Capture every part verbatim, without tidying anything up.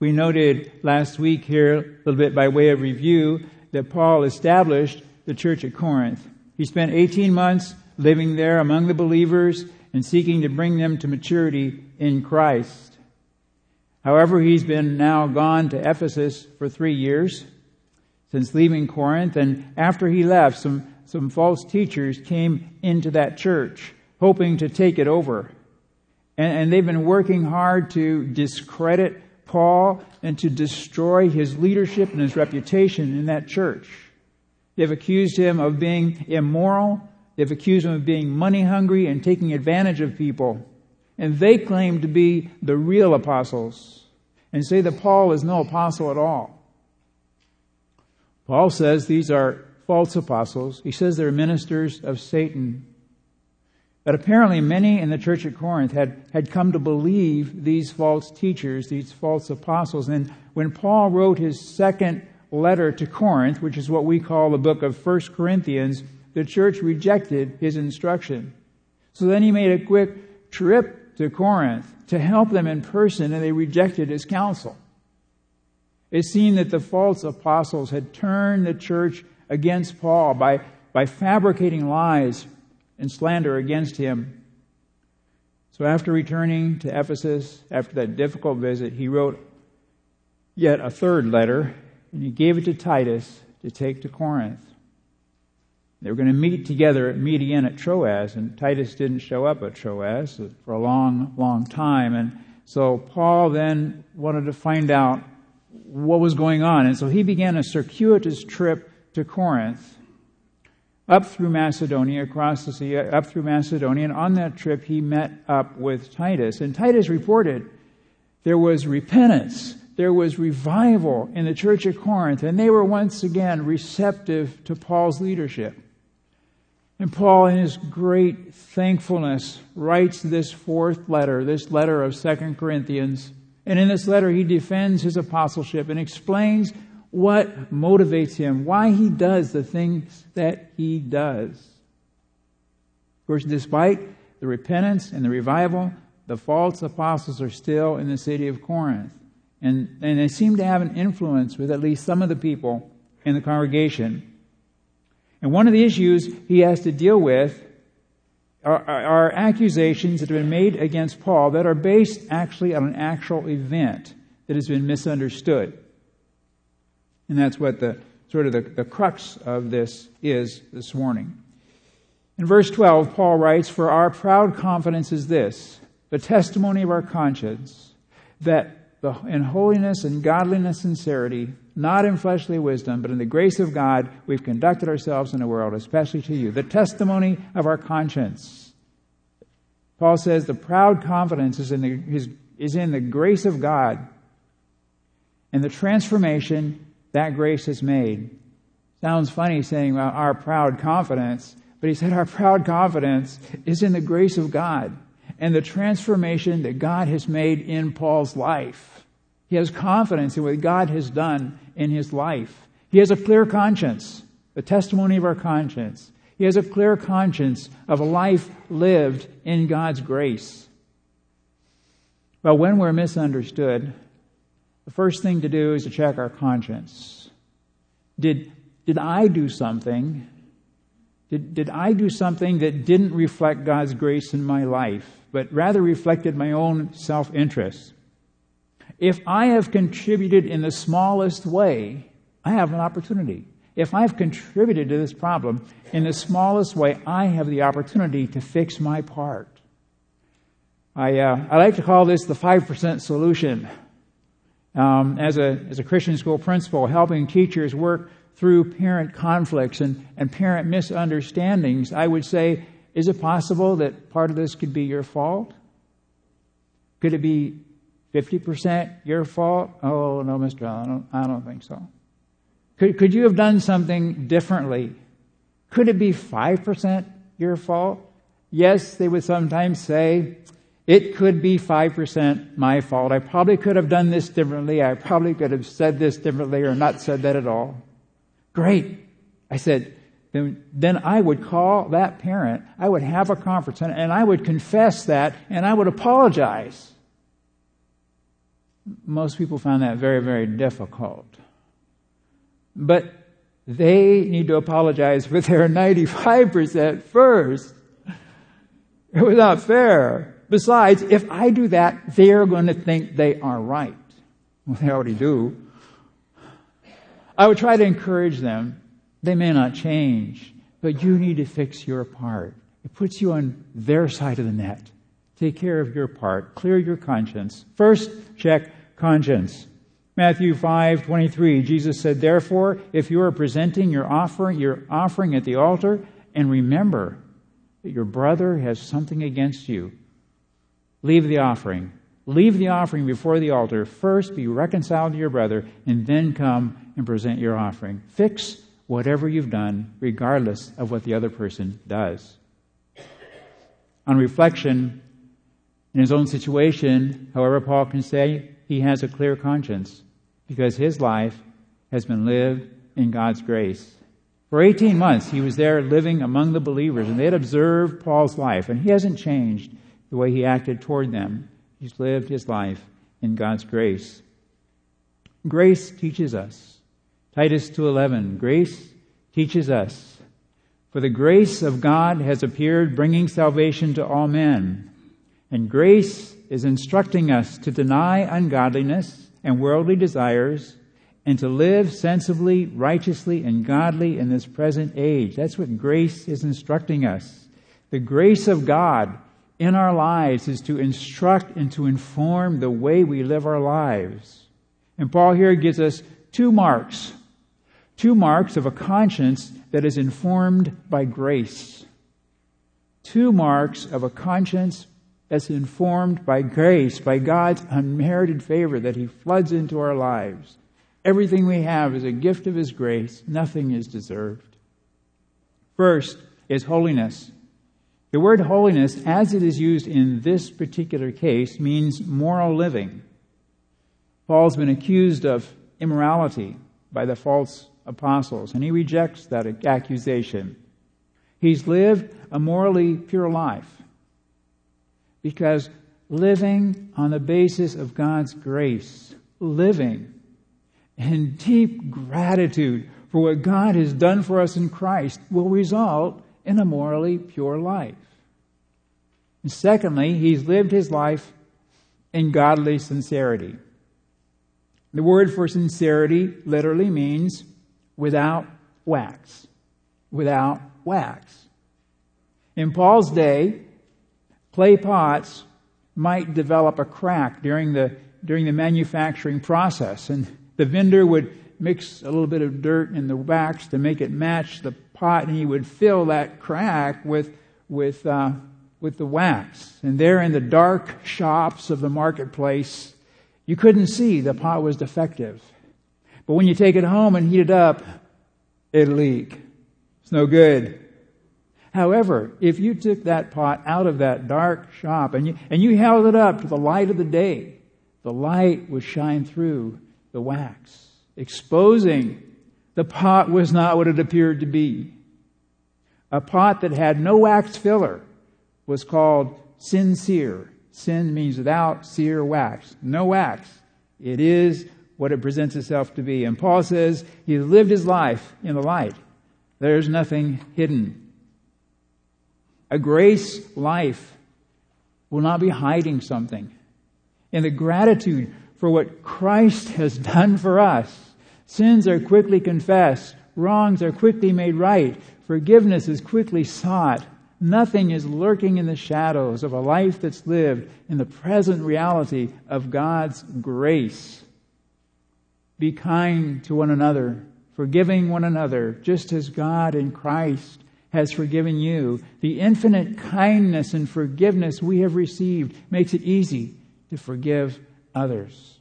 We noted last week here, a little bit by way of review, that Paul established the church at Corinth. He spent eighteen months living there among the believers and seeking to bring them to maturity in Christ. However, he's been now gone to Ephesus for three years since leaving Corinth, and after he left, some, some false teachers came into that church, hoping to take it over. And, and they've been working hard to discredit Paul and to destroy his leadership and his reputation in that church. They've accused him of being immoral. They've accused him of being money hungry and taking advantage of people. And they claim to be the real apostles and say that Paul is no apostle at all. Paul says these are false apostles. He says they're ministers of Satan. But apparently many in the church at Corinth had, had come to believe these false teachers, these false apostles. And when Paul wrote his second letter to Corinth, which is what we call the book of First Corinthians, the church rejected his instruction. So then he made a quick trip to Corinth to help them in person, and they rejected his counsel. It seemed that the false apostles had turned the church against Paul by, by fabricating lies and slander against him. So after returning to Ephesus, after that difficult visit, he wrote yet a third letter, and he gave it to Titus to take to Corinth. They were going to meet together, meet again at Troas, and Titus didn't show up at Troas for a long, long time. And so Paul then wanted to find out what was going on. And so he began a circuitous trip to Corinth, up through Macedonia, across the sea, up through Macedonia. And on that trip, he met up with Titus. And Titus reported there was repentance, there was revival in the church at Corinth, and they were once again receptive to Paul's leadership. And Paul, in his great thankfulness, writes this fourth letter, this letter of Second Corinthians. And in this letter, he defends his apostleship and explains what motivates him, why he does the things that he does. Of course, despite the repentance and the revival, the false apostles are still in the city of Corinth. And, and they seem to have an influence with at least some of the people in the congregation. And one of the issues he has to deal with are, are, are accusations that have been made against Paul that are based actually on an actual event that has been misunderstood. And that's what the sort of the, the crux of this is this morning. In verse twelve, Paul writes, "For our proud confidence is this, the testimony of our conscience, that the, in holiness and godliness and sincerity, not in fleshly wisdom, but in the grace of God, we've conducted ourselves in the world, especially to you." The testimony of our conscience. Paul says the proud confidence is in the, his, is in the grace of God and the transformation that grace has made. Sounds funny saying, well, our proud confidence, but he said our proud confidence is in the grace of God and the transformation that God has made in Paul's life. He has confidence in what God has done in his life. He has a clear conscience, the testimony of our conscience. He has a clear conscience of a life lived in God's grace. Well, when we're misunderstood, the first thing to do is to check our conscience. Did, did I do something? Did, did I do something that didn't reflect God's grace in my life, but rather reflected my own self-interest? If I have contributed in the smallest way, I have an opportunity. If I've contributed to this problem in the smallest way, I have the opportunity to fix my part. I, uh, I like to call this the five percent solution. Um, as a as a Christian school principal, helping teachers work through parent conflicts and, and parent misunderstandings, I would say, is it possible that part of this could be your fault? Could it be fifty percent your fault? Oh, no, Mister Allen, I don't, I don't think so. Could, could you have done something differently? Could it be five percent your fault? Yes, they would sometimes say, it could be five percent my fault. I probably could have done this differently. I probably could have said this differently or not said that at all. Great. I said, then, then I would call that parent. I would have a conference and, and I would confess that and I would apologize. Most people found that very, very difficult. But they need to apologize for their ninety-five percent first. It was not fair. Besides, if I do that, they're going to think they are right. Well, they already do. I would try to encourage them. They may not change, but you need to fix your part. It puts you on their side of the net. Take care of your part. Clear your conscience. First, check conscience. Matthew five twenty-three, Jesus said, "Therefore, if you are presenting your offering, your offering at the altar, and remember that your brother has something against you, leave the offering. Leave the offering before the altar. First be reconciled to your brother, and then come and present your offering." Fix whatever you've done, regardless of what the other person does. On reflection, in his own situation, however, Paul can say he has a clear conscience because his life has been lived in God's grace. For eighteen months, he was there living among the believers, and they had observed Paul's life, and he hasn't changed the way he acted toward them. He's lived his life in God's grace. Grace teaches us. Titus two eleven, grace teaches us. For the grace of God has appeared, bringing salvation to all men. And grace is instructing us to deny ungodliness and worldly desires and to live sensibly, righteously, and godly in this present age. That's what grace is instructing us. The grace of God in our lives is to instruct and to inform the way we live our lives. And Paul here gives us two marks. Two marks of a conscience that is informed by grace. Two marks of a conscience that's informed by grace, by God's unmerited favor that He floods into our lives. Everything we have is a gift of His grace. Nothing is deserved. First is holiness. The word holiness, as it is used in this particular case, means moral living. Paul's been accused of immorality by the false apostles, and he rejects that accusation. He's lived a morally pure life because living on the basis of God's grace, living in deep gratitude for what God has done for us in Christ, will result in a morally pure life. And secondly, he's lived his life in godly sincerity. The word for sincerity literally means without wax. Without wax. In Paul's day, clay pots might develop a crack during the during the manufacturing process, and the vendor would mix a little bit of dirt in the wax to make it match the pot, and he would fill that crack with with uh, with the wax. And there in the dark shops of the marketplace, you couldn't see the pot was defective. But when you take it home and heat it up, it'll leak. It's no good. However, if you took that pot out of that dark shop and you, and you held it up to the light of the day, the light would shine through the wax, exposing the pot was not what it appeared to be. A pot that had no wax filler was called sincere. Sin means without, seer, wax. No wax. It is what it presents itself to be. And Paul says he lived his life in the light. There's nothing hidden. A grace life will not be hiding something. In the gratitude for what Christ has done for us, sins are quickly confessed, wrongs are quickly made right, forgiveness is quickly sought. Nothing is lurking in the shadows of a life that's lived in the present reality of God's grace. Be kind to one another, forgiving one another, just as God in Christ has forgiven you. The infinite kindness and forgiveness we have received makes it easy to forgive others.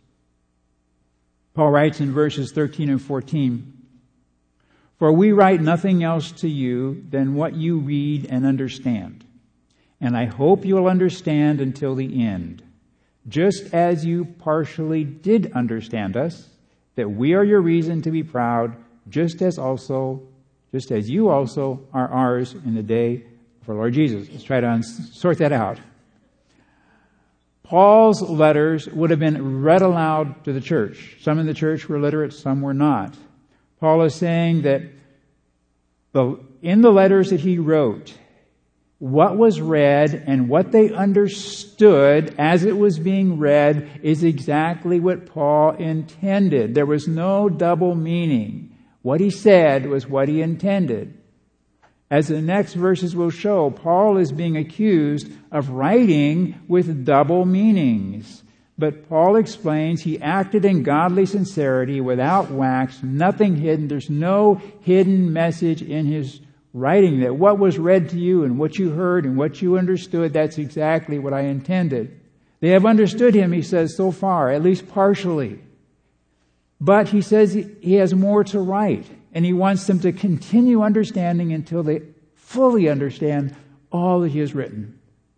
Paul writes in verses thirteen and fourteen, "For we write nothing else to you than what you read and understand. And I hope you'll understand until the end, just as you partially did understand us, that we are your reason to be proud, just as also, just as you also are ours in the day of our Lord Jesus." Let's try to sort that out. Paul's letters would have been read aloud to the church. Some in the church were literate, some were not. Paul is saying that the, in the letters that he wrote, what was read and what they understood as it was being read is exactly what Paul intended. There was no double meaning. What he said was what he intended. As the next verses will show, Paul is being accused of writing with double meanings. But Paul explains he acted in godly sincerity without wax, nothing hidden. There's no hidden message in his writing, that what was read to you and what you heard and what you understood, that's exactly what I intended. They have understood him, he says, so far, at least partially. But he says he has more to write, and he wants them to continue understanding until they fully understand all that he has written.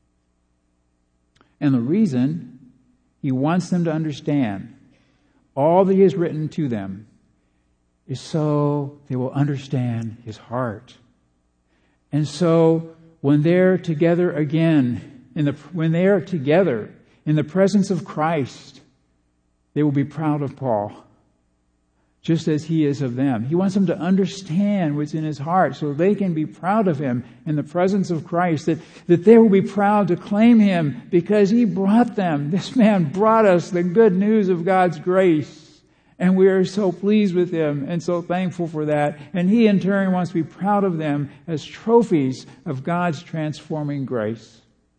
And the reason he wants them to understand all that he has written to them is so they will understand his heart. And so when they're together again, in the, when they are together in the presence of Christ, they will be proud of Paul, just as he is of them. He wants them to understand what's in his heart so they can be proud of him in the presence of Christ, that, that they will be proud to claim him because he brought them. This man brought us the good news of God's grace. And we are so pleased with him and so thankful for that. And he in turn wants to be proud of them as trophies of God's transforming grace.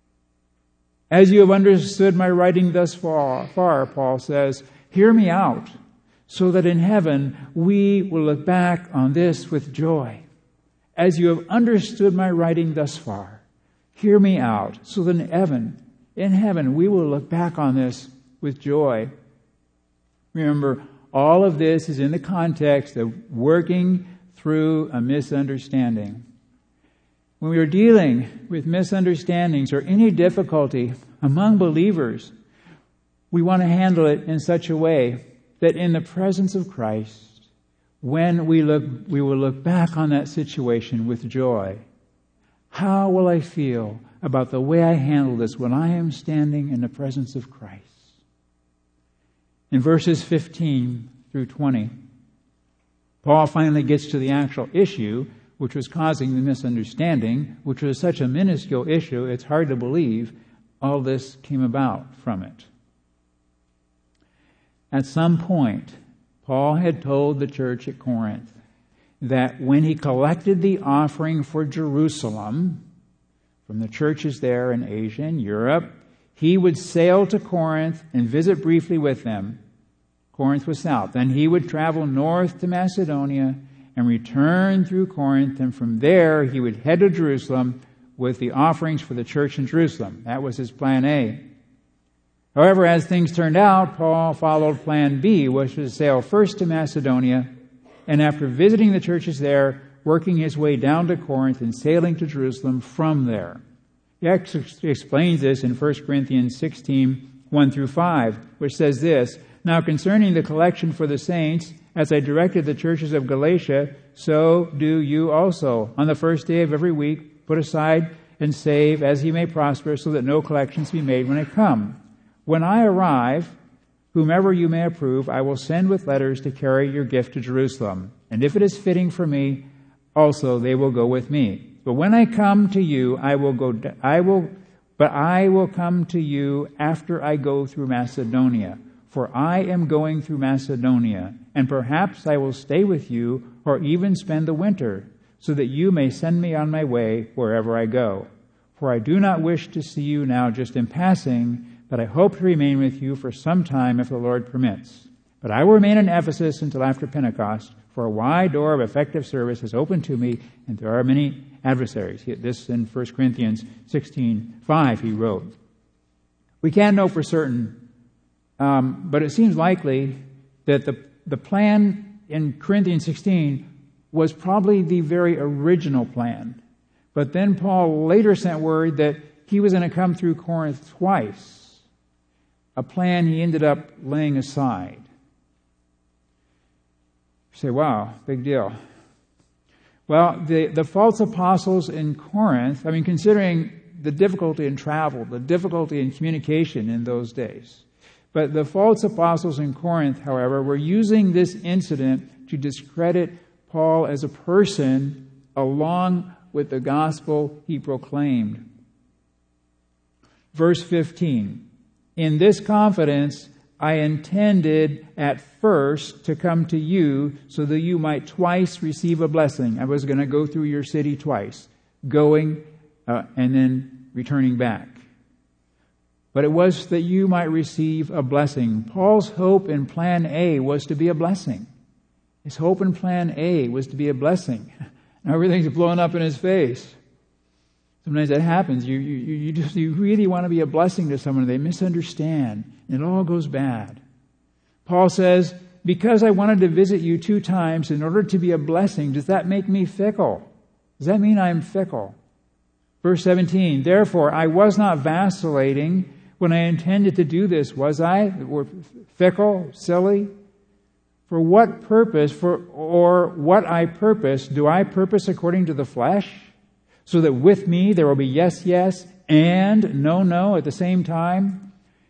As you have understood my writing thus far, far, Paul says, hear me out, so that in heaven we will look back on this with joy. As you have understood my writing thus far, hear me out, so that in heaven, in heaven we will look back on this with joy. Remember, all of this is in the context of working through a misunderstanding. When we are dealing with misunderstandings or any difficulty among believers, we want to handle it in such a way that in the presence of Christ, when we look, we will look back on that situation with joy. How will I feel about the way I handle this when I am standing in the presence of Christ? In verses fifteen through twenty, Paul finally gets to the actual issue which was causing the misunderstanding, which was such a minuscule issue, it's hard to believe all this came about from it. At some point, Paul had told the church at Corinth that when he collected the offering for Jerusalem from the churches there in Asia and Europe, he would sail to Corinth and visit briefly with them. Corinth was south. Then he would travel north to Macedonia and return through Corinth, and from there he would head to Jerusalem with the offerings for the church in Jerusalem. That was his plan A. However, as things turned out, Paul followed plan B, which was to sail first to Macedonia, and after visiting the churches there, working his way down to Corinth and sailing to Jerusalem from there. He actually explains this in First Corinthians sixteen, one through five, which says this, now concerning the collection for the saints, as I directed the churches of Galatia, so do you also. On the first day of every week, put aside and save as he may prosper, so that no collections be made when I come. When I arrive, whomever you may approve, I will send with letters to carry your gift to Jerusalem. And if it is fitting for me, also they will go with me. But when I come to you, I will go, I will, but I will come to you after I go through Macedonia. For I am going through Macedonia, and perhaps I will stay with you or even spend the winter, so that you may send me on my way wherever I go. For I do not wish to see you now just in passing, but I hope to remain with you for some time if the Lord permits. But I will remain in Ephesus until after Pentecost, for a wide door of effective service is open to me, and there are many adversaries. This in First Corinthians sixteen five he wrote. We can't know for certain, um, but it seems likely that the, the plan in Corinthians sixteen was probably the very original plan. But then Paul later sent word that he was going to come through Corinth twice, a plan he ended up laying aside. You say, wow, big deal. Well, the, the false apostles in Corinth, I mean, considering the difficulty in travel, the difficulty in communication in those days. But the false apostles in Corinth, however, were using this incident to discredit Paul as a person along with the gospel he proclaimed. Verse fifteen, in this confidence I intended at first to come to you so that you might twice receive a blessing. I was going to go through your city twice, going uh, and then returning back. But it was that you might receive a blessing. Paul's hope in plan A was to be a blessing. His hope in plan A was to be a blessing. Now everything's blowing up in his face. Sometimes that happens. You, you, you just, you really want to be a blessing to someone. They misunderstand. And it all goes bad. Paul says, because I wanted to visit you two times in order to be a blessing, does that make me fickle? Does that mean I'm fickle? Verse seventeen, therefore I was not vacillating when I intended to do this, was I? We're fickle, silly? For what purpose, for or what I purpose, do I purpose according to the flesh? So that with me there will be yes, yes, and no, no at the same time?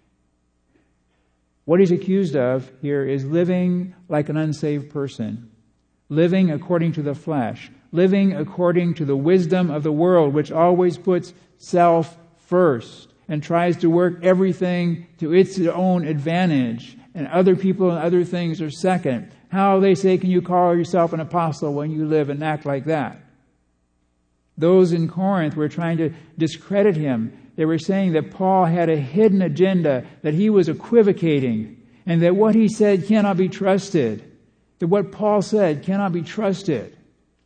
What he's accused of here is living like an unsaved person. Living according to the flesh. Living according to the wisdom of the world, which always puts self first and tries to work everything to its own advantage. And other people and other things are second. How, they say, can you call yourself an apostle when you live and act like that? Those in Corinth were trying to discredit him. They were saying that Paul had a hidden agenda, that he was equivocating, and that what he said cannot be trusted. That what Paul said cannot be trusted.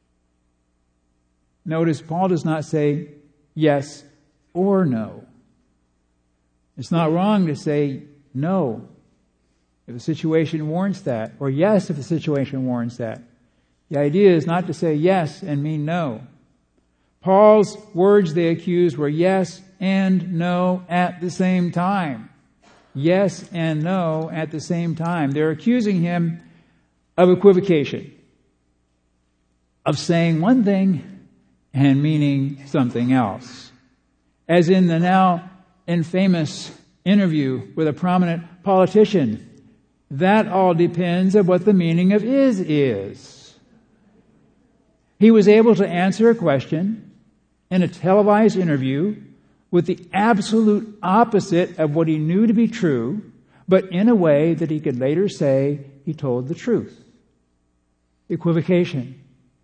Notice, Paul does not say yes or no. It's not wrong to say no if the situation warrants that, or yes if the situation warrants that. The idea is not to say yes and mean no. Paul's words, they accused, were yes and no at the same time. Yes and no at the same time. They're accusing him of equivocation, of saying one thing and meaning something else. As in the now infamous interview with a prominent politician. That all depends on what the meaning of is is. He was able to answer a question in a televised interview with the absolute opposite of what he knew to be true, but in a way that he could later say he told the truth. Equivocation.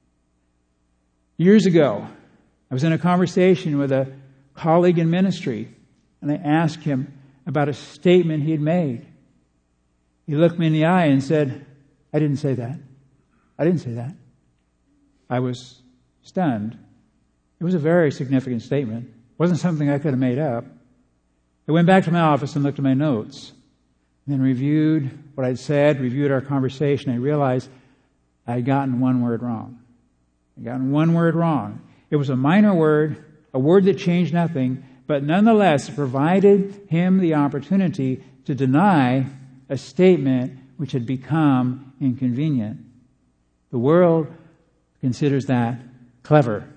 Years ago, I was in a conversation with a colleague in ministry, and I asked him about a statement he had made. He looked me in the eye and said, I didn't say that. I didn't say that. I was stunned. It was a very significant statement. It wasn't something I could have made up. I went back to my office and looked at my notes, and then reviewed what I'd said, reviewed our conversation. I realized I had gotten one word wrong. I had gotten one word wrong. It was a minor word, a word that changed nothing, but nonetheless provided him the opportunity to deny a statement which had become inconvenient. The world considers that clever.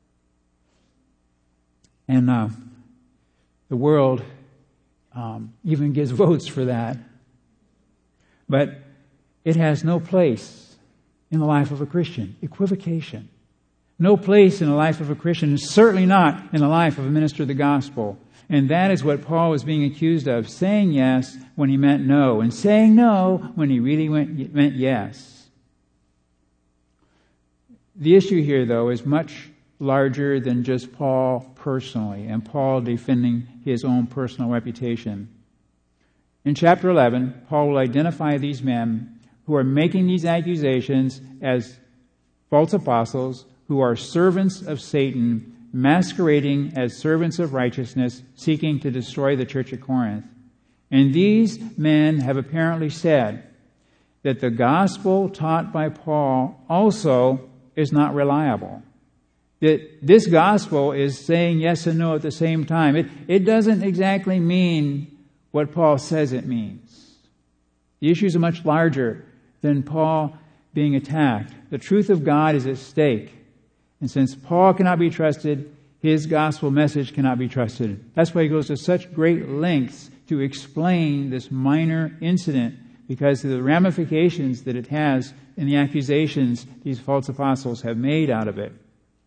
And uh, the world um, even gives votes for that. But it has no place in the life of a Christian. Equivocation. No place in the life of a Christian, certainly not in the life of a minister of the gospel. And that is what Paul was being accused of, saying yes when he meant no, and saying no when he really went, meant yes. The issue here, though, is much larger than just Paul personally, and Paul defending his own personal reputation. In chapter eleven, Paul will identify these men who are making these accusations as false apostles, who are servants of Satan, masquerading as servants of righteousness, seeking to destroy the church at Corinth. And these men have apparently said that the gospel taught by Paul also is not reliable. That this gospel is saying yes and no at the same time. It, it doesn't exactly mean what Paul says it means. The issues are much larger than Paul being attacked. The truth of God is at stake. And since Paul cannot be trusted, his gospel message cannot be trusted. That's why he goes to such great lengths to explain this minor incident, because of the ramifications that it has in the accusations these false apostles have made out of it.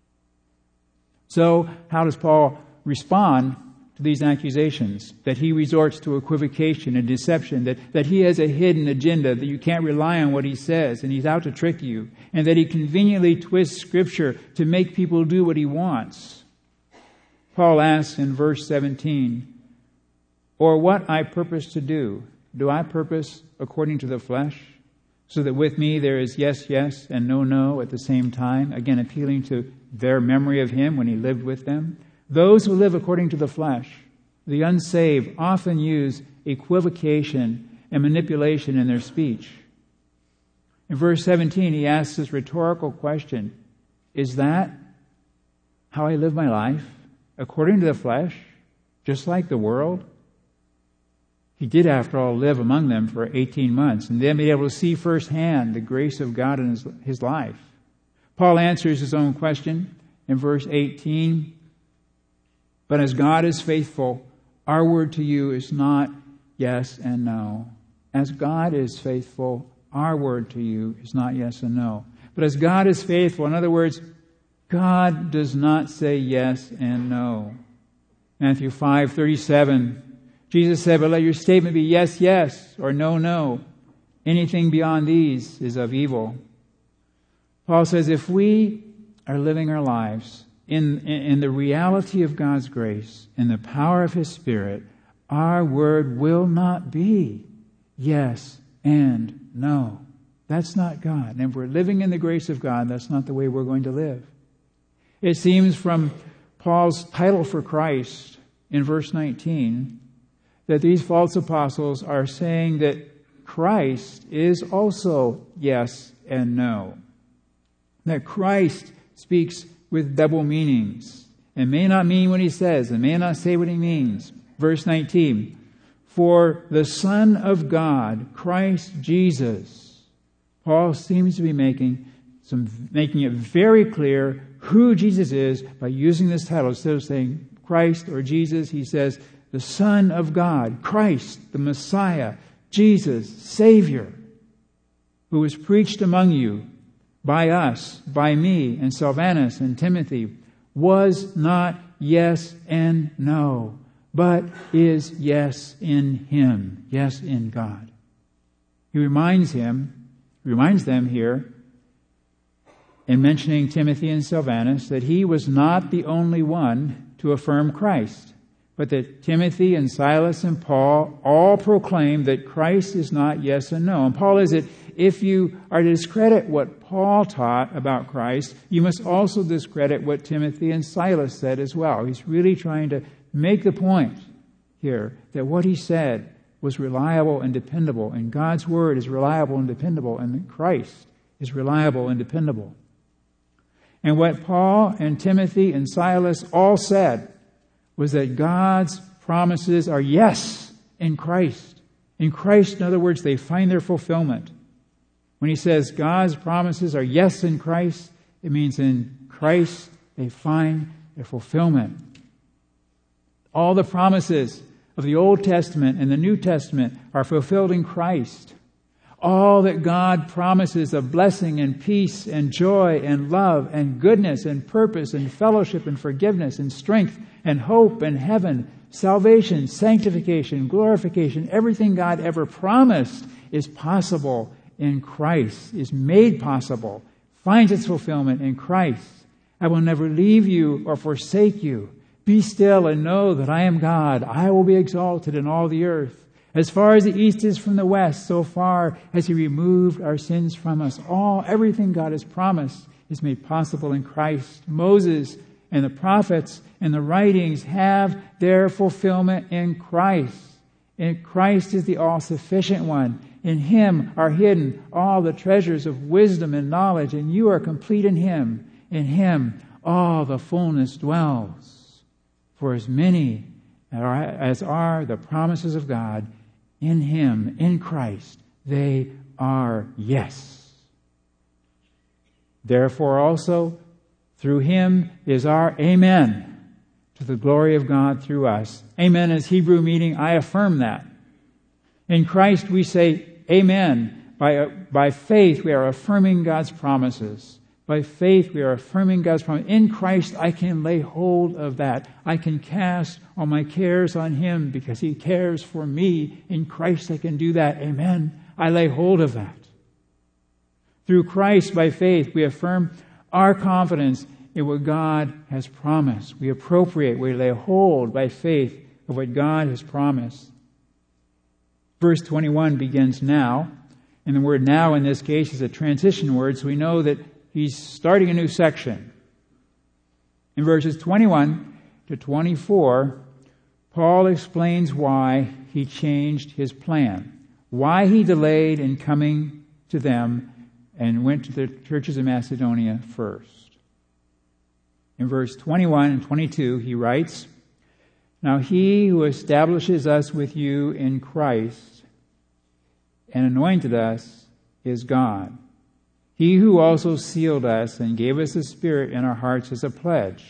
So, how does Paul respond to these accusations? That he resorts to equivocation and deception, that, that he has a hidden agenda, that you can't rely on what he says, and he's out to trick you, and that he conveniently twists Scripture to make people do what he wants. Paul asks in verse seventeen, "Or what I purpose to do, do I purpose according to the flesh, so that with me there is yes, yes, and no, no at the same time?" Again, appealing to their memory of him when he lived with them. Those who live according to the flesh, the unsaved, often use equivocation and manipulation in their speech. In verse seventeen, he asks this rhetorical question, is that how I live my life? According to the flesh, just like the world? He did, after all, live among them for eighteen months and then be able to see firsthand the grace of God in his, his life. Paul answers his own question in verse eighteen. "But as God is faithful, our word to you is not yes and no." As God is faithful, our word to you is not yes and no. But as God is faithful, in other words, God does not say yes and no. Matthew five thirty-seven, Jesus said, "But let your statement be yes, yes, or no, no. Anything beyond these is of evil." Paul says if we are living our lives in, in, in the reality of God's grace, in the power of His Spirit, our word will not be yes and no. That's not God. And if we're living in the grace of God, that's not the way we're going to live. It seems from Paul's title for Christ in verse nineteen that these false apostles are saying that Christ is also yes and no. That Christ speaks with double meanings and may not mean what he says and may not say what he means. Verse nineteen, "For the Son of God, Christ Jesus." Paul seems to be making some making it very clear who Jesus is by using this title. Instead of saying Christ or Jesus, he says the Son of God, Christ, the Messiah, Jesus, Savior, who was preached among you by us, by me, and Silvanus and Timothy, was not yes and no, but is yes in Him, yes in God. He reminds him, reminds them here, in mentioning Timothy and Silvanus, that he was not the only one to affirm Christ, but that Timothy and Silas and Paul all proclaim that Christ is not yes and no. And Paul is it, if you are to discredit what Paul taught about Christ, you must also discredit what Timothy and Silas said as well. He's really trying to make the point here that what he said was reliable and dependable, and God's word is reliable and dependable, and that Christ is reliable and dependable. And what Paul and Timothy and Silas all said was that God's promises are yes in Christ. In Christ, in other words, they find their fulfillment. When he says God's promises are yes in Christ, it means in Christ they find their fulfillment. All the promises of the Old Testament and the New Testament are fulfilled in Christ. All that God promises of blessing and peace and joy and love and goodness and purpose and fellowship and forgiveness and strength and hope and heaven, salvation, sanctification, glorification, everything God ever promised is possible in Christ, is made possible, finds its fulfillment in Christ. "I will never leave you or forsake you. Be still and know that I am God. I will be exalted in all the earth. As far as the east is from the west, so far has He removed our sins from us." All, everything God has promised is made possible in Christ. Moses and the prophets and the writings have their fulfillment in Christ. And Christ is the all-sufficient one. In Him are hidden all the treasures of wisdom and knowledge, and you are complete in Him. In Him all the fullness dwells. For as many as are the promises of God, in Him, in Christ, they are yes. Therefore also, through Him is our amen, to the glory of God through us. Amen. As Hebrew meaning, I affirm that. In Christ we say amen. By, by faith we are affirming God's promises. By faith we are affirming God's promise. In Christ I can lay hold of that. I can cast all my cares on Him because He cares for me. In Christ I can do that. Amen. I lay hold of that. Through Christ, by faith, we affirm our confidence in what God has promised. We appropriate, we lay hold by faith of what God has promised. Verse twenty-one begins now, and the word now in this case is a transition word, so we know that he's starting a new section. In verses twenty-one to twenty-four, Paul explains why he changed his plan, why he delayed in coming to them and went to the churches of Macedonia first. In verse twenty-one and twenty-two, he writes, Now he who establishes us with you in Christ and anointed us is God. He who also sealed us and gave us the Spirit in our hearts as a pledge.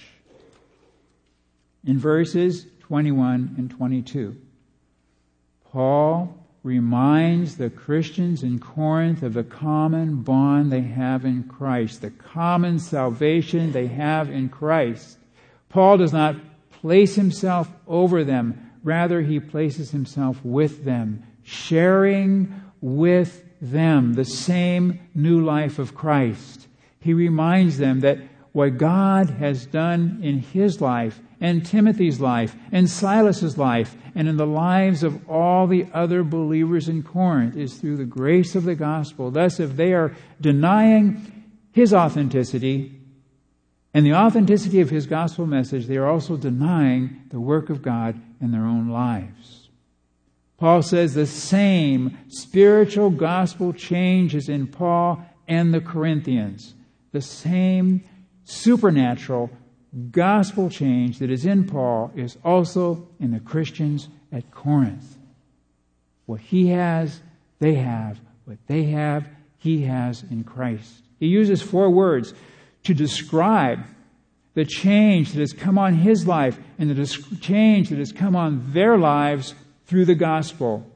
In verses twenty-one and twenty-two, Paul reminds the Christians in Corinth of the common bond they have in Christ, the common salvation they have in Christ. Paul does not place himself over them. Rather, he places himself with them, sharing with them the same new life of Christ. He reminds them that what God has done in his life and Timothy's life and Silas's life and in the lives of all the other believers in Corinth is through the grace of the gospel. Thus, if they are denying his authenticity and the authenticity of his gospel message, they are also denying the work of God in their own lives. Paul says the same spiritual gospel change is in Paul and the Corinthians. The same supernatural gospel change that is in Paul is also in the Christians at Corinth. What he has, they have. What they have, he has in Christ. He uses four words to describe the change that has come on his life and the change that has come on their lives through the gospel.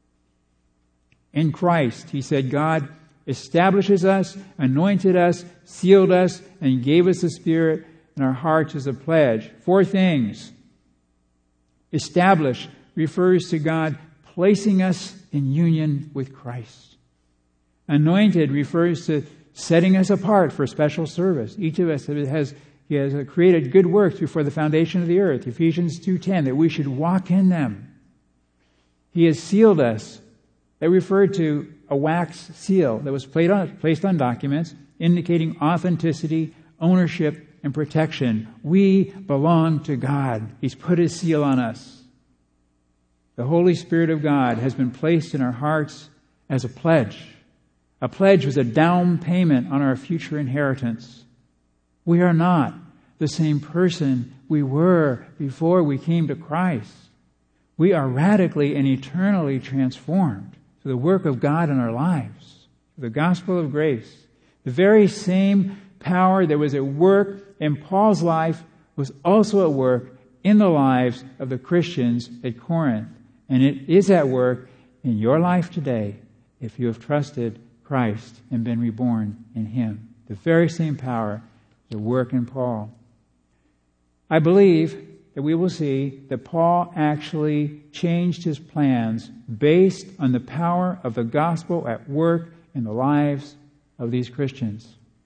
In Christ, he said, God establishes us, anointed us, sealed us, and gave us the Spirit in our hearts as a pledge. Four things. Establish refers to God placing us in union with Christ. Anointed refers to setting us apart for special service. Each of us has, he has created good works before the foundation of the earth. Ephesians two ten, that we should walk in them. He has sealed us. That referred to a wax seal that was placed on, placed on documents, indicating authenticity, ownership, and protection. We belong to God. He's put His seal on us. The Holy Spirit of God has been placed in our hearts as a pledge. A pledge was a down payment on our future inheritance. We are not the same person we were before we came to Christ. We are radically and eternally transformed through the work of God in our lives, the gospel of grace. The very same power that was at work in Paul's life was also at work in the lives of the Christians at Corinth. And it is at work in your life today if you have trusted Christ and been reborn in Him. The very same power is at work in Paul. I believe that we will see that Paul actually changed his plans based on the power of the gospel at work in the lives of these Christians.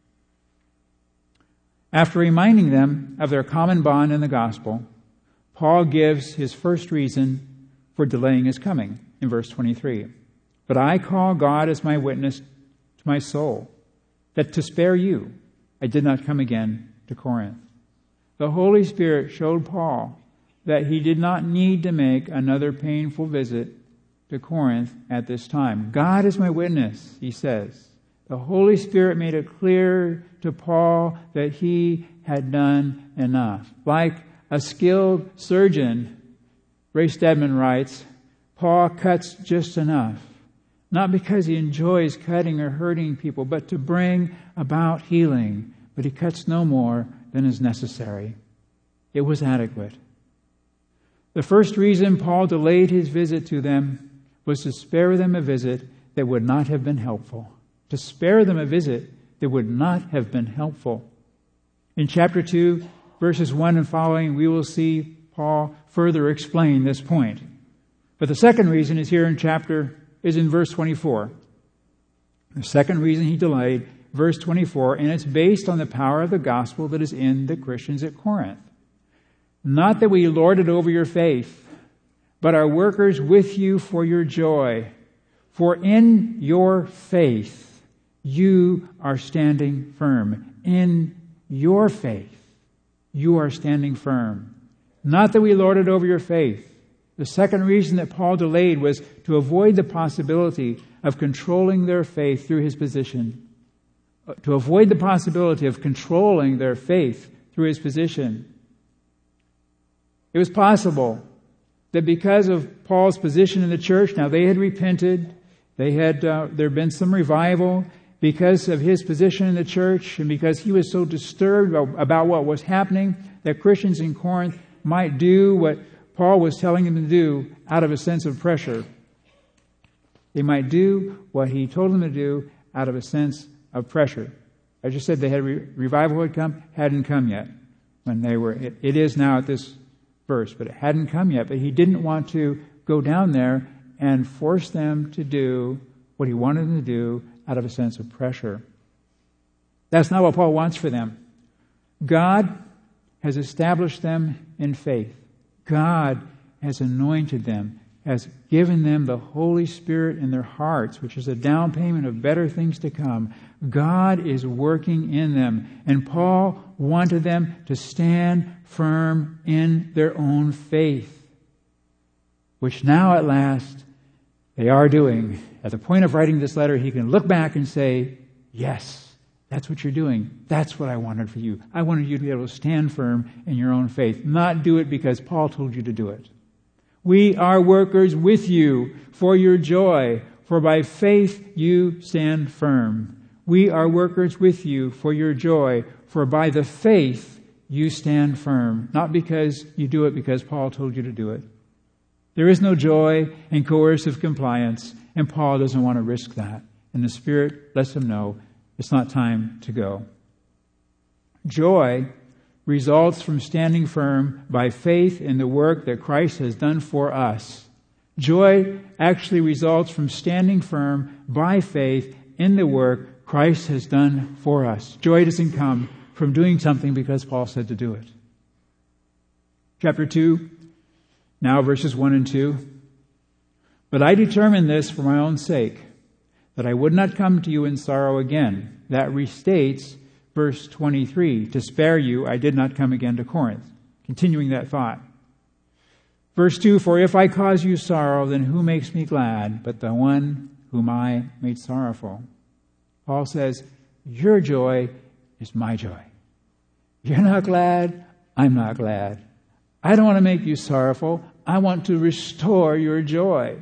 After reminding them of their common bond in the gospel, Paul gives his first reason for delaying his coming in verse twenty-three. But I call God as my witness to my soul, that to spare you I did not come again to Corinth. The Holy Spirit showed Paul that he did not need to make another painful visit to Corinth at this time. God is my witness, he says. The Holy Spirit made it clear to Paul that he had done enough. Like a skilled surgeon, Ray Stedman writes, Paul cuts just enough. Not because he enjoys cutting or hurting people, but to bring about healing. But he cuts no more than is necessary. It was adequate. The first reason Paul delayed his visit to them was to spare them a visit that would not have been helpful. To spare them a visit that would not have been helpful. In chapter two, verses one and following, we will see Paul further explain this point. But the second reason is here in chapter, is in verse twenty-four. The second reason he delayed, verse twenty-four, and it's based on the power of the gospel that is in the Christians at Corinth. Not that we lord it over your faith, but are workers with you for your joy. For in your faith you are standing firm. In your faith you are standing firm. Not that we lord it over your faith. The second reason that Paul delayed was to avoid the possibility of controlling their faith through his position. To avoid the possibility of controlling their faith through his position. It was possible that because of Paul's position in the church, now they had repented, they had uh, there had been some revival, because of his position in the church and because he was so disturbed about what was happening, that Christians in Corinth might do what Paul was telling them to do out of a sense of pressure. They might do what he told them to do out of a sense of pressure. I just said they had re- revival had come, hadn't come yet. When they were, it, it is now at this verse, but it hadn't come yet. But he didn't want to go down there and force them to do what he wanted them to do out of a sense of pressure. That's not what Paul wants for them. God has established them in faith. God has anointed them, has given them the Holy Spirit in their hearts, which is a down payment of better things to come. God is working in them. And Paul wanted them to stand firm in their own faith, which now at last they are doing. At the point of writing this letter, he can look back and say, yes, that's what you're doing. That's what I wanted for you. I wanted you to be able to stand firm in your own faith, not do it because Paul told you to do it. We are workers with you for your joy, for by faith you stand firm. We are workers with you for your joy, for by the faith you stand firm. Not because you do it because Paul told you to do it. There is no joy in coercive compliance, and Paul doesn't want to risk that. And the Spirit lets him know it's not time to go. Joy results from standing firm by faith in the work that Christ has done for us. Joy actually results from standing firm by faith in the work Christ has done for us. Joy doesn't come from doing something because Paul said to do it. Chapter two, now verses one and two. But I determined this for my own sake, that I would not come to you in sorrow again. That restates verse twenty-three. To spare you, I did not come again to Corinth. Continuing that thought. Verse two, for if I cause you sorrow, then who makes me glad but the one whom I made sorrowful? Paul says, your joy is my joy. You're not glad, I'm not glad. I don't want to make you sorrowful. I want to restore your joy.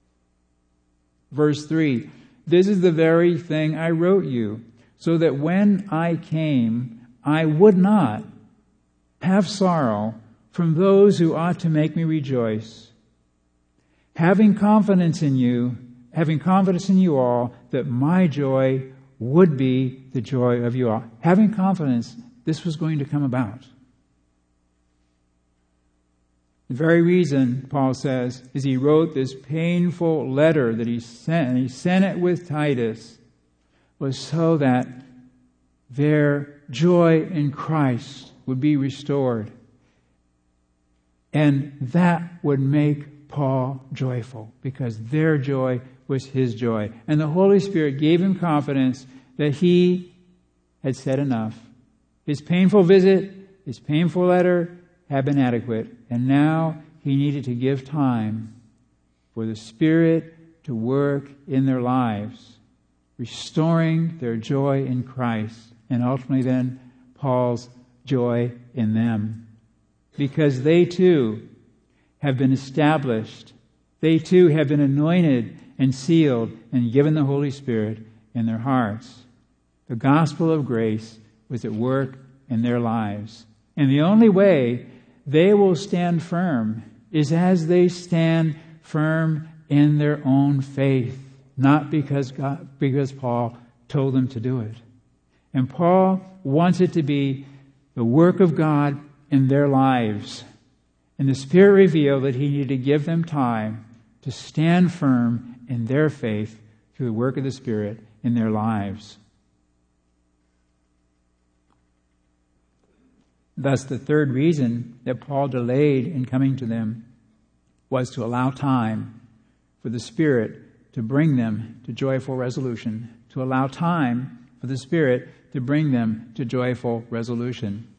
Verse three, this is the very thing I wrote you, so that when I came, I would not have sorrow from those who ought to make me rejoice. Having confidence in you, having confidence in you all, that my joy would be the joy of you all. Having confidence, this was going to come about. The very reason, Paul says, is he wrote this painful letter that he sent, and he sent it with Titus, was so that their joy in Christ would be restored. And that would make Paul joyful, because their joy was his joy. And the Holy Spirit gave him confidence that he had said enough. His painful visit, his painful letter had been adequate. And now he needed to give time for the Spirit to work in their lives, restoring their joy in Christ, and ultimately then Paul's joy in them. Because they too have been established. They too have been anointed and sealed and given the Holy Spirit in their hearts. The gospel of grace was at work in their lives. And the only way they will stand firm is as they stand firm in their own faith, not because God, because Paul told them to do it. And Paul wants it to be the work of God in their lives. And the Spirit revealed that he needed to give them time to stand firm in their faith through the work of the Spirit in their lives. Thus, the third reason that Paul delayed in coming to them was to allow time for the Spirit to bring them to joyful resolution, to allow time for the Spirit to bring them to joyful resolution.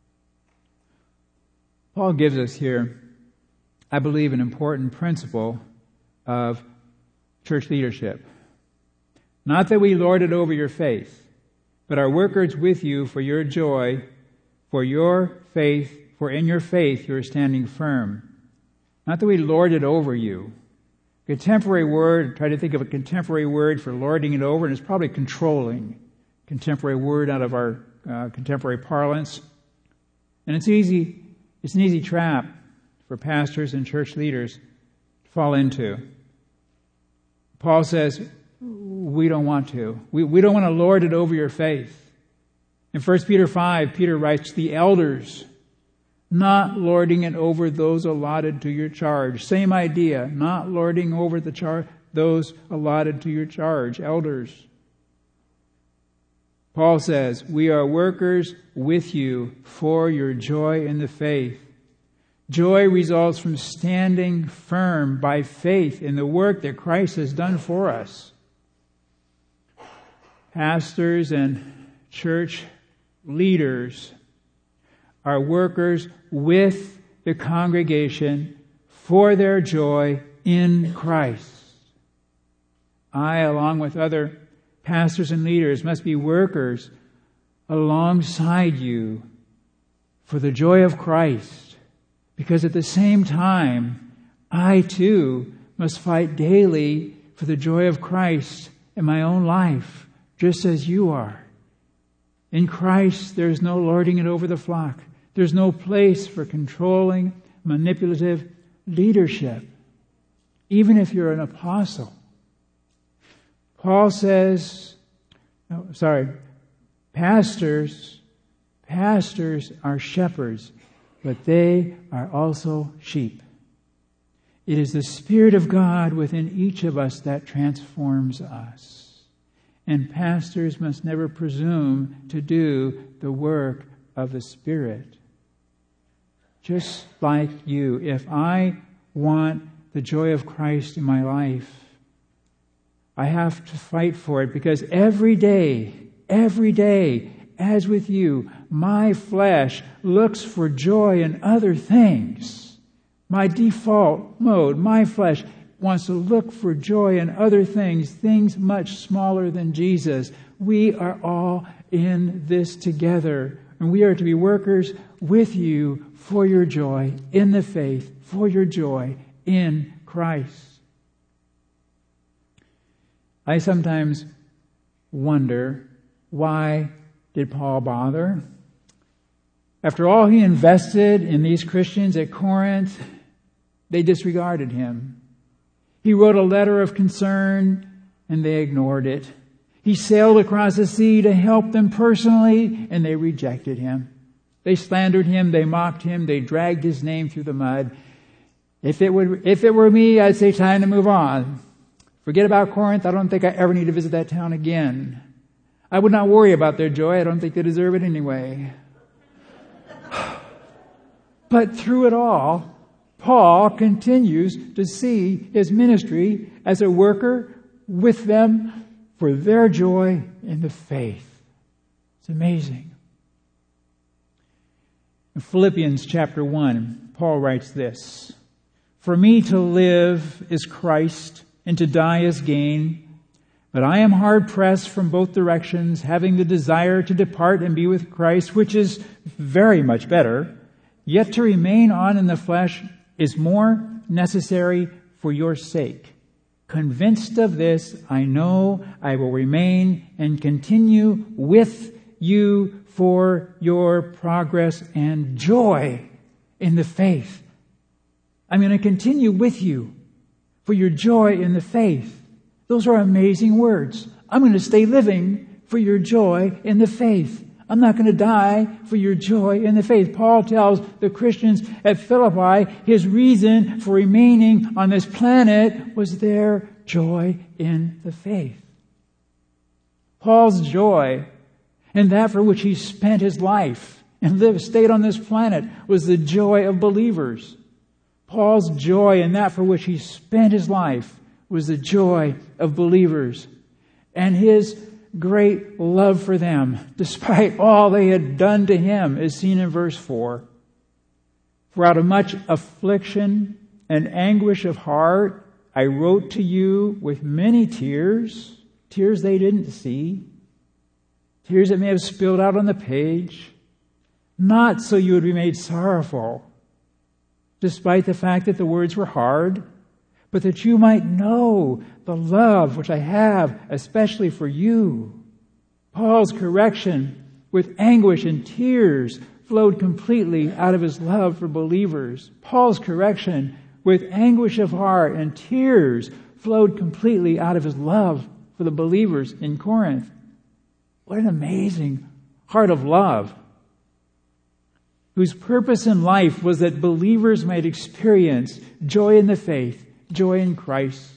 Paul gives us here, I believe, an important principle of church leadership. Not that we lord it over your faith, but are workers with you for your joy, for your faith, for in your faith you are standing firm. Not that we lord it over you. Contemporary word, try to think of a contemporary word for lording it over, and it's probably controlling. Contemporary word out of our uh, contemporary parlance. And it's easy, it's an easy trap for pastors and church leaders to fall into. Paul says, we don't want to. We, we don't want to lord it over your faith. In First Peter five, Peter writes, the elders, not lording it over those allotted to your charge. Same idea, not lording over the char- those allotted to your charge, elders. Paul says, we are workers with you for your joy in the faith. Joy results from standing firm by faith in the work that Christ has done for us. Pastors and church leaders are workers with the congregation for their joy in Christ. I, along with other pastors and leaders, must be workers alongside you for the joy of Christ, because at the same time, I too must fight daily for the joy of Christ in my own life, just as you are. In Christ, there's no lording it over the flock. There's no place for controlling, manipulative leadership, even if you're an apostle. Paul says, no, sorry, pastors, pastors are shepherds, but they are also sheep. It is the Spirit of God within each of us that transforms us. And pastors must never presume to do the work of the Spirit. Just like you, if I want the joy of Christ in my life, I have to fight for it, because every day, every day, as with you, my flesh looks for joy in other things. My default mode, my flesh wants to look for joy in other things, things much smaller than Jesus. We are all in this together, and we are to be workers with you for your joy in the faith, for your joy in Christ. I sometimes wonder, why did Paul bother? After all he invested in these Christians at Corinth, they disregarded him. He wrote a letter of concern, and they ignored it. He sailed across the sea to help them personally, and they rejected him. They slandered him, they mocked him, they dragged his name through the mud. If it were, if it were me, I'd say time to move on. Forget about Corinth. I don't think I ever need to visit that town again. I would not worry about their joy. I don't think they deserve it anyway. But through it all, Paul continues to see his ministry as a worker with them for their joy in the faith. It's amazing. In Philippians chapter one, Paul writes this, "For me to live is Christ, and to die is gain. But I am hard pressed from both directions, having the desire to depart and be with Christ, which is very much better. Yet to remain on in the flesh is more necessary for your sake. Convinced of this, I know I will remain and continue with you for your progress and joy in the faith. I'm going to continue with you for your joy in the faith. Those are amazing words. I'm going to stay living for your joy in the faith. I'm not going to die for your joy in the faith. Paul tells the Christians at Philippi his reason for remaining on this planet was their joy in the faith. Paul's joy in that for which he spent his life and lived, stayed on this planet was the joy of believers. Paul's joy in that for which he spent his life was the joy of believers. And his great love for them, despite all they had done to him, is seen in verse four. For out of much affliction and anguish of heart, I wrote to you with many tears, tears they didn't see, tears that may have spilled out on the page, not so you would be made sorrowful, despite the fact that the words were hard, but that you might know the love which I have, especially for you. Paul's correction with anguish and tears flowed completely out of his love for believers. Paul's correction with anguish of heart and tears flowed completely out of his love for the believers in Corinth. What an amazing heart of love, whose purpose in life was that believers might experience joy in the faith, joy in Christ.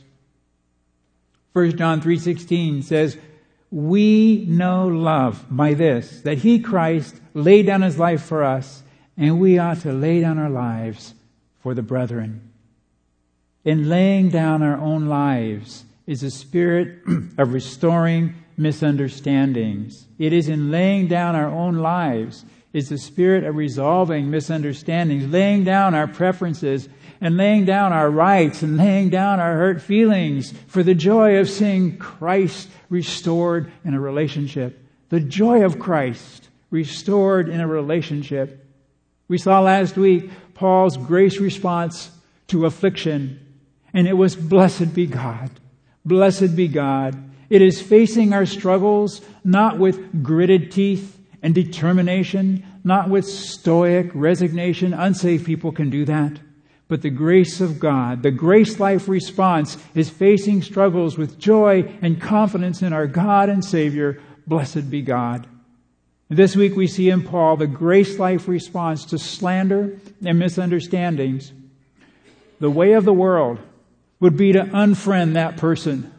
First John three sixteen says, we know love by this, that he, Christ, laid down his life for us, and we ought to lay down our lives for the brethren. In laying down our own lives is a spirit of restoring misunderstandings. It is in laying down our own lives is the spirit of resolving misunderstandings, laying down our preferences and laying down our rights and laying down our hurt feelings for the joy of seeing Christ restored in a relationship. The joy of Christ restored in a relationship. We saw last week Paul's grace response to affliction, and it was blessed be God. Blessed be God. It is facing our struggles not with gritted teeth and determination, not with stoic resignation. Unsaved people can do that. But the grace of God, the grace life response is facing struggles with joy and confidence in our God and Savior. Blessed be God. And this week we see in Paul the grace life response to slander and misunderstandings. The way of the world would be to unfriend that person,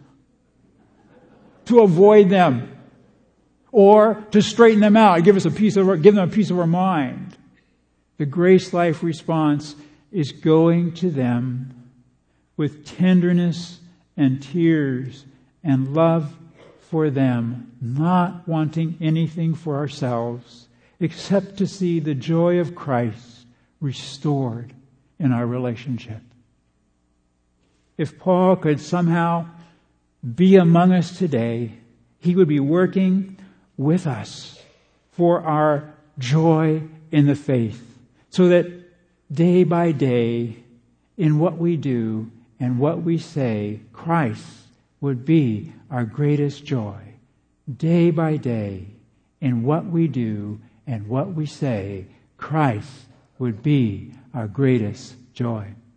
to avoid them, or to straighten them out, give us a piece of our, give them a piece of our mind. The grace life response is going to them with tenderness and tears and love for them, not wanting anything for ourselves except to see the joy of Christ restored in our relationship. If Paul could somehow be among us today, he would be working with us for our joy in the faith, so that day by day, in what we do and what we say, Christ would be our greatest joy. Day by day, in what we do and what we say, Christ would be our greatest joy.